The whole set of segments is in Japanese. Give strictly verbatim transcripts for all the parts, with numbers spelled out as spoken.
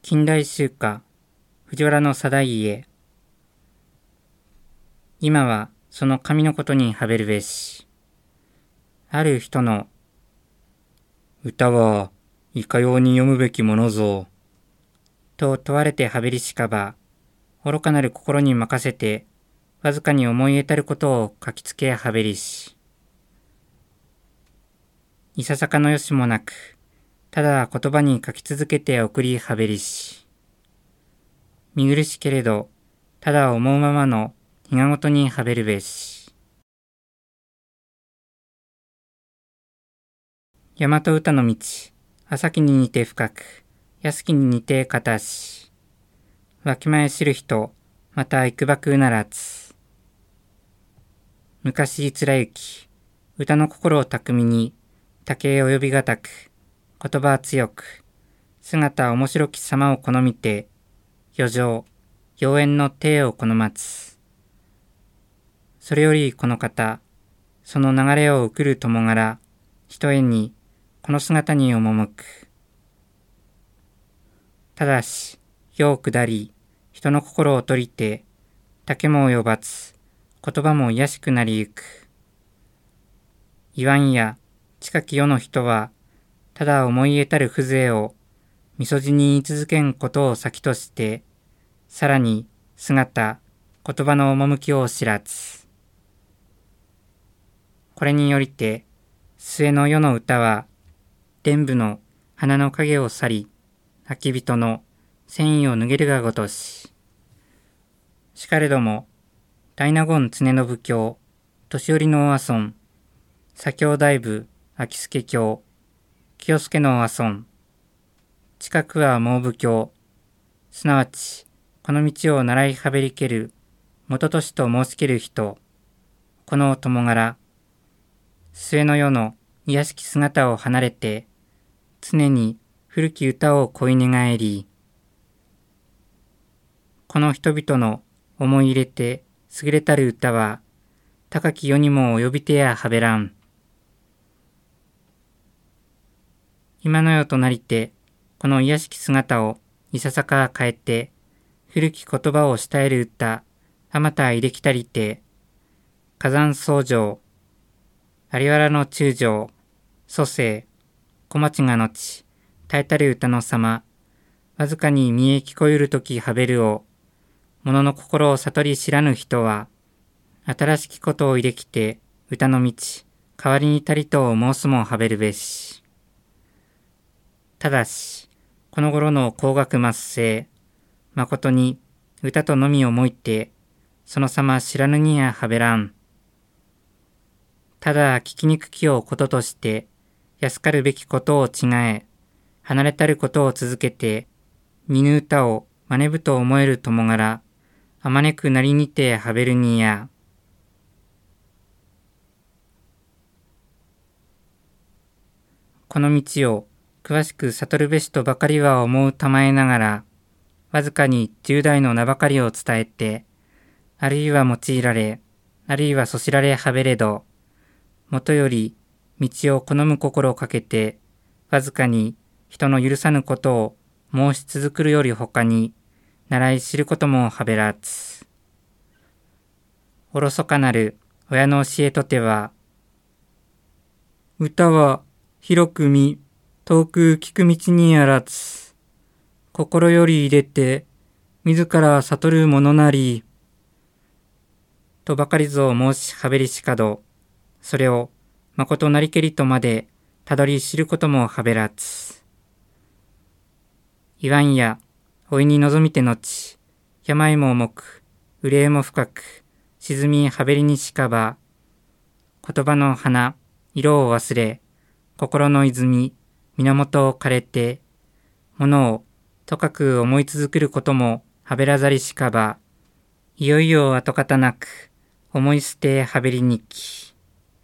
近代集歌、藤原の定家。今はその紙のことにはべるべし。ある人の、歌はいかように読むべきものぞ。と問われてはべりしかば、愚かなる心に任せて、わずかに思い得たることを書きつけはべりし。いささかのよしもなく、ただ言葉に書き続けて送りはべりし。見苦しけれど、ただ思うままの日がごとにはべるべし。大和歌の道、朝木に似て深く、安きに似て片し。わきまえ知る人、またいくばくならず。昔つらゆき、歌の心を巧みに、竹及びがたく、言葉強く、姿面白き様を好みて、余剰、妖艶の体を好まつ。それよりこの方、その流れを送る友柄、ひとえに、この姿に赴く。ただし、世を下り、人の心を取りて、竹も及ばず、言葉も卑しくなりゆく。言わんや、近き世の人は、ただ思い得たる風情を、みそじに言い続けんことを先として、さらに姿、言葉の趣を知らず。これによりて、末の世の歌は、伝部の花の影を去り、泣き人の繊維を脱げるがごとし。しかれども、大納言常信卿、年寄りのお遊ん、左京大部秋助卿、清助のお遊ん、近くは猛武卿、すなわち、この道を習いはべりける、元年と申しける人、この友柄、末の世の卑しき姿を離れて、常に古き歌を恋願えり、この人々の思い入れて優れたる歌は、高き世にも及びてやはべらん。今の世となりて、この卑しき姿をいささか変えて、古き言葉を慕える歌、あまたいできたりて、火山僧正、有原の中将、蘇生、小町が後、耐えたる歌の様、わずかに見え聞こえるときはべるを、物の心を悟り知らぬ人は、新しきことをいできて、歌の道、代わりにたりと申すもはべるべし。ただし、この頃の高学末世、誠に歌とのみをもいて、その様知らぬにやはべらん。ただ聞きにくきをこととして、安かるべきことを違え、離れたることを続けて、見ぬ歌を真似ぶと思える友柄、あまねくなりにてはべるにや。この道を詳しく悟るべしとばかりは思うたまえながら、わずかに十代の名ばかりを伝えて、あるいは用いられ、あるいはそしられはべれど、もとより道を好む心をかけて、わずかに人の許さぬことを申し続くるよりほかに、習い知ることもはべらず。おろそかなる親の教えとては、歌は広く見、遠く聞く道にあらず、心より入れて、自ら悟るものなり、とばかりぞ申しはべりしかど、それをまことなりけりとまでたどり知ることもはべらず。言わんや、老いに望みて後、病も重く、憂いも深く、沈みはべりにしかば、言葉の花、色を忘れ、心の泉、源を枯れて、ものをとかく思い続けることもはべらざりしかば、いよいよ跡形なく、思い捨てはべりにき。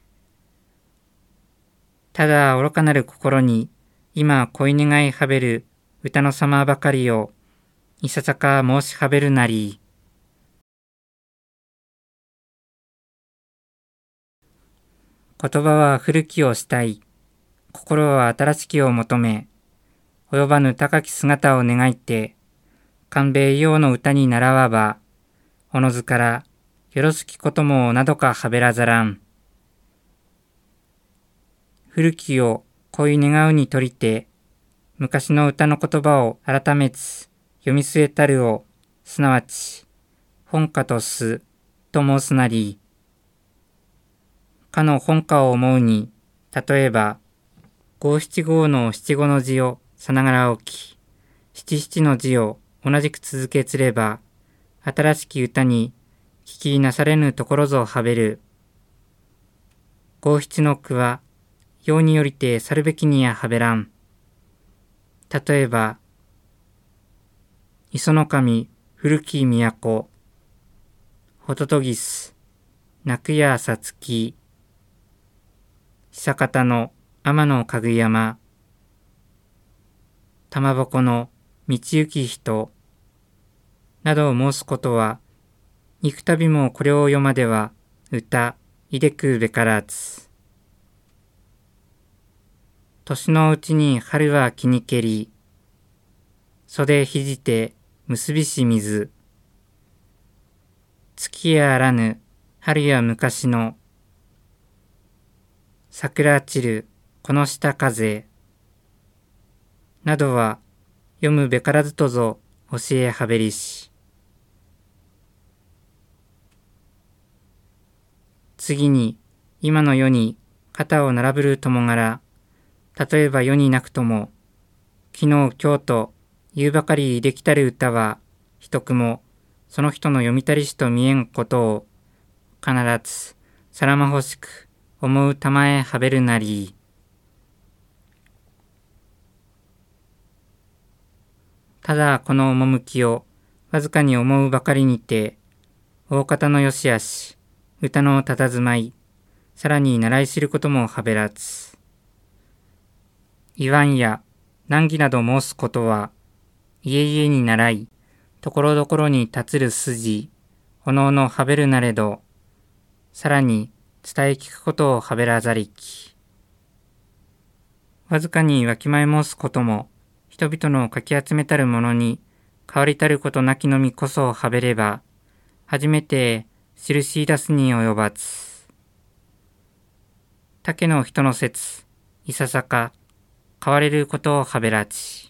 ただ愚かなる心に、今恋願いはべる歌の様ばかりを、いささか申しはべるなり。言葉は古きをしたい、心は新しきを求め、 及ばぬ高き姿を願いて、官兵衛用の歌に習わば、おのずからよろしきこともなどかはべらざらん。古きを恋願うにとりて、昔の歌の言葉を改めつ読み据えたるを、すなわち本歌とすと申すなり、かの本歌を思うに、例えば五七五の七五の字をさながら置き、七七の字を同じく続けつれば、新しき歌に聞きなされぬところぞはべる。五七の句は用によりて去るべきにやはべらん。例えば、磯の神古き都、ホトトギス、泣くやさつき、久方の天のかぐやま、玉鉾の道行き人、などを申すことは、幾度もこれを読までは、歌、いでくべからず。年のうちに春は木にけり、袖ひじて結びし水。月やあらぬ春や昔の、桜散るこの下風。などは読むべからずとぞ教えはべりし。次に今の世に肩を並ぶるともがら、例えば世になくとも、昨日今日と言うばかりできたる歌は、一句もその人の読みたりしと見えんことを、必ずさらまほしく思うたまえはべるなり。ただこの趣をわずかに思うばかりにて、大方のよしあし、歌のたたずまい、さらに習い知ることもはべらず。言わんや難儀など申すことは、家々に習い、ところどころに立つる筋、おのおのはべるなれど、さらに伝え聞くことをはべらざりき。わずかにわきまえ申すことも、人々のかき集めたるものに変わりたることなきのみこそはべれば、初めて印出すに及ばず。竹の人の説、いささか変われることをはべらち。